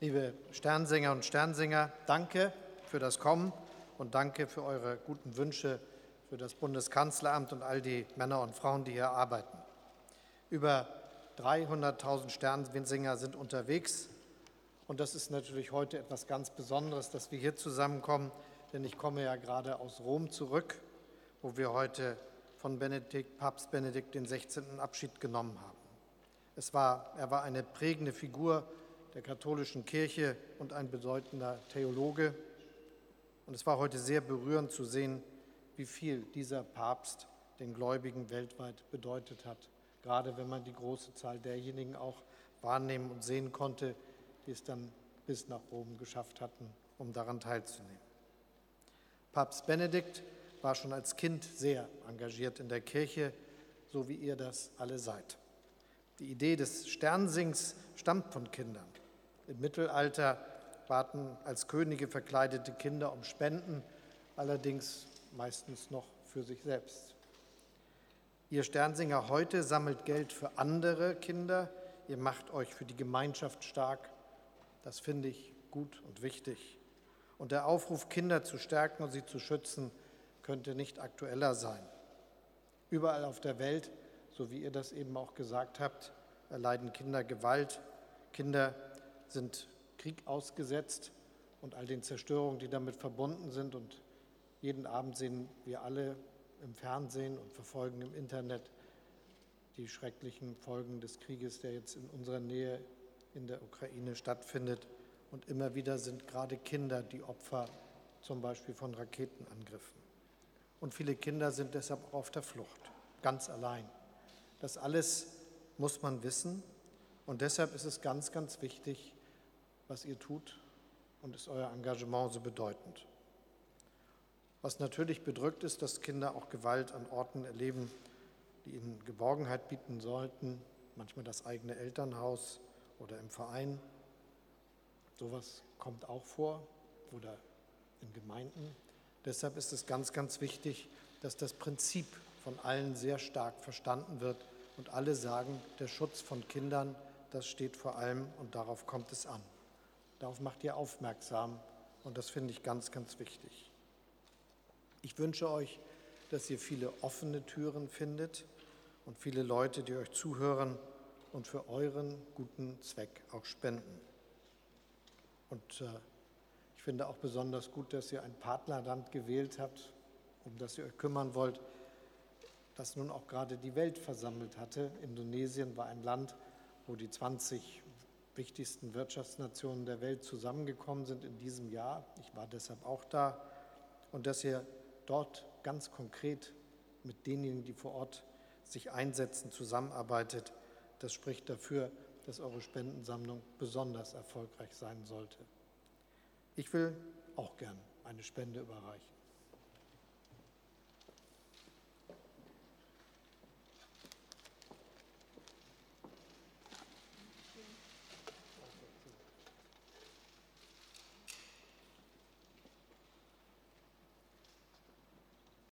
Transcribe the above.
Liebe Sternsinger und Sternsinger, danke für das Kommen und danke für eure guten Wünsche für das Bundeskanzleramt und all die Männer und Frauen, die hier arbeiten. Über 300.000 Sternsinger sind unterwegs und das ist natürlich heute etwas ganz Besonderes, dass wir hier zusammenkommen, denn ich komme ja gerade aus Rom zurück, wo wir heute von Papst Benedikt XVI. Abschied genommen haben. Er war eine prägende Figur der katholischen Kirche und ein bedeutender Theologe. Und es war heute sehr berührend zu sehen, wie viel dieser Papst den Gläubigen weltweit bedeutet hat, gerade wenn man die große Zahl derjenigen auch wahrnehmen und sehen konnte, die es dann bis nach Rom geschafft hatten, um daran teilzunehmen. Papst Benedikt war schon als Kind sehr engagiert in der Kirche, so wie ihr das alle seid. Die Idee des Sternsings stammt von Kindern. Im Mittelalter baten als Könige verkleidete Kinder um Spenden, allerdings meistens noch für sich selbst. Ihr Sternsinger heute sammelt Geld für andere Kinder. Ihr macht euch für die Gemeinschaft stark. Das finde ich gut und wichtig. Und der Aufruf, Kinder zu stärken und sie zu schützen, könnte nicht aktueller sein. Überall auf der Welt, so wie ihr das eben auch gesagt habt, erleiden Kinder Gewalt. Kinder sind Krieg ausgesetzt und all den Zerstörungen, die damit verbunden sind. Und jeden Abend sehen wir alle im Fernsehen und verfolgen im Internet die schrecklichen Folgen des Krieges, der jetzt in unserer Nähe in der Ukraine stattfindet. Und immer wieder sind gerade Kinder die Opfer zum Beispiel von Raketenangriffen. Und viele Kinder sind deshalb auch auf der Flucht, ganz allein. Das alles muss man wissen. Und deshalb ist es ganz, ganz wichtig, was ihr tut und ist euer Engagement so bedeutend. Was natürlich bedrückt ist, dass Kinder auch Gewalt an Orten erleben, die ihnen Geborgenheit bieten sollten, manchmal das eigene Elternhaus oder im Verein. Sowas kommt auch vor oder in Gemeinden. Deshalb ist es ganz, ganz wichtig, dass das Prinzip von allen sehr stark verstanden wird und alle sagen, der Schutz von Kindern, das steht vor allem und darauf kommt es an. Darauf macht ihr aufmerksam und das finde ich ganz, ganz wichtig. Ich wünsche euch, dass ihr viele offene Türen findet und viele Leute, die euch zuhören und für euren guten Zweck auch spenden. Und ich finde auch besonders gut, dass ihr ein Partnerland gewählt habt, um das ihr euch kümmern wollt, das nun auch gerade die Welt versammelt hatte. Indonesien war ein Land, wo die 20 wichtigsten Wirtschaftsnationen der Welt zusammengekommen sind in diesem Jahr. Ich war deshalb auch da. Und dass ihr dort ganz konkret mit denjenigen, die vor Ort sich einsetzen, zusammenarbeitet, das spricht dafür, dass eure Spendensammlung besonders erfolgreich sein sollte. Ich will auch gern eine Spende überreichen.